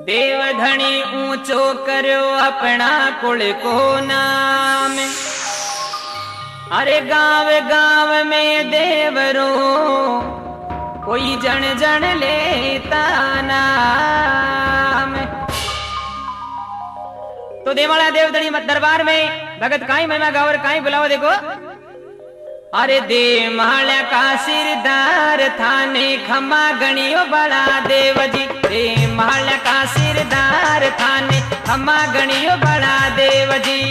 देव धनी ऊंचो करो अपना कुल को नाम। अरे गाँव गाँव में देवरो कोई जन जन लेता नाम। तो देवाला देव धनी दरबार में भगत काई महिमा गावर काई बुलाओ देखो। अरे दे माल्या का सिरदार थाने खमा गणियो बड़ा देव जी। दे माल्या का सिरदार थाने खमा गणियो बड़ा देव जी।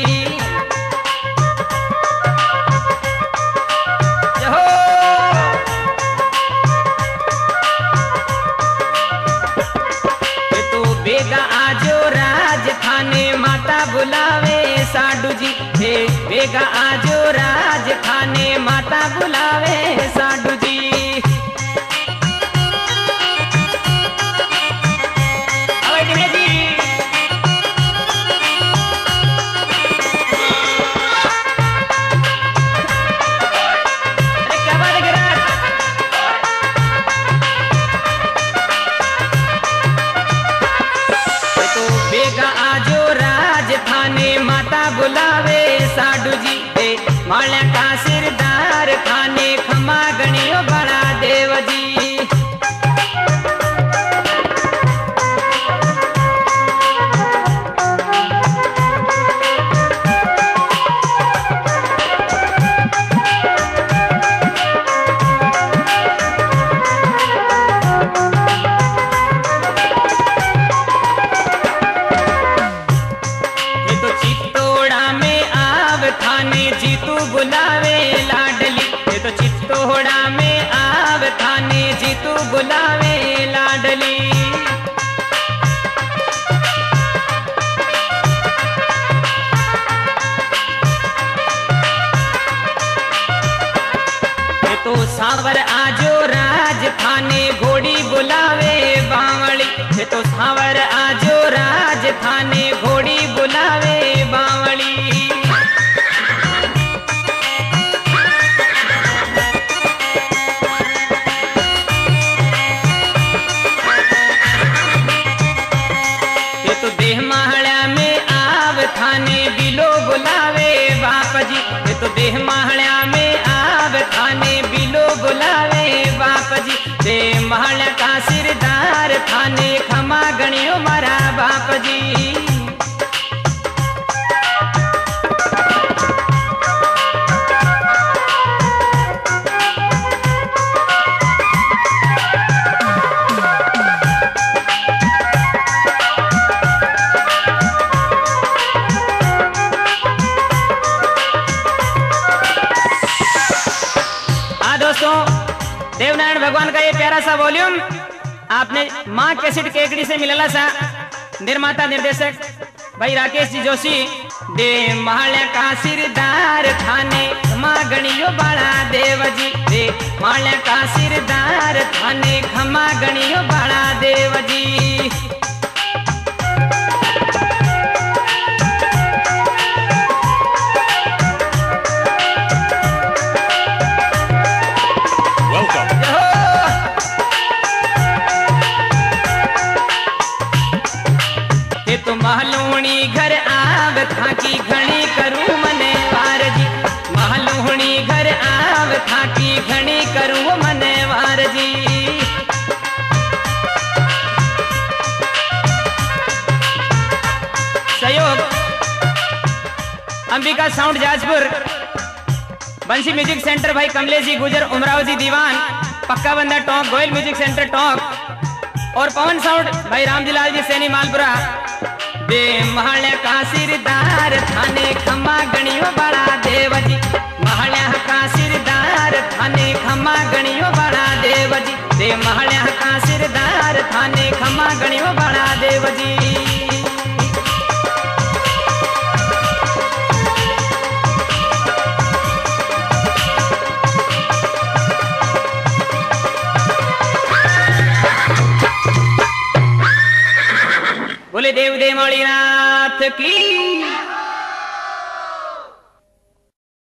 जहो तो बेगा आजो राज थाने माता बुलावे साडू जी। हे बेगा आजो राज थाने माता बुलावे साडू जी। बुलावे साडू जी। माल्या का सिरदार थाने खमा गणियो बड़ा देव जी। बुलावे लाडली ये तो चित्तौड़ा में आव थाने जीतू बुलावे लाडली। ये तो सावर आजो राज थाने घोड़ी बुलावे बावली। ये तो सावर आजो राज थाने घोड़ी बुलावे बावली। थाने बिलो बुलावे बाप जी। ये तो देह महल्या में आव थाने बिलो बुलावे बाप जी। दे महल्या का सिरदार थाने खमा गणियो मारा बाप जी। देवनारायण भगवान का ये प्यारा सा वॉल्यूम आपने माँ कैसेट केकड़ी से मिलला सा। निर्माता निर्देशक भाई राकेश जी जोशी। दे माल्या का सिरदार थाने खमा गणियो बड़ा देव जी। दे माल्या का सिरदार थाने खमा गणियो बड़ा देव जी। तो महलूणी घर आव था की घणी करूं मने वार जी। महलूणी घर आव था की घणी करूं मने वार जी। सहयोग अंबिका साउंड जाजपुर, बंसी म्यूजिक सेंटर भाई कमलेश जी गुजर, उमराव जी दीवान, पक्का बंदा टोंक, गोयल म्यूजिक सेंटर टोंक और पवन साउंड भाई रामजीलाल जी सैनी मालपुरा। दे माल्या का सिरदार थाने खमा गणियो बड़ा देव जी। माल्या का सिरदार थाने खमा गणियो बड़ा देव जी। दे माल्या का सिरदार थाने खमा गणियो बड़ा देव जी। बोले देव देव मौलीनाथ की।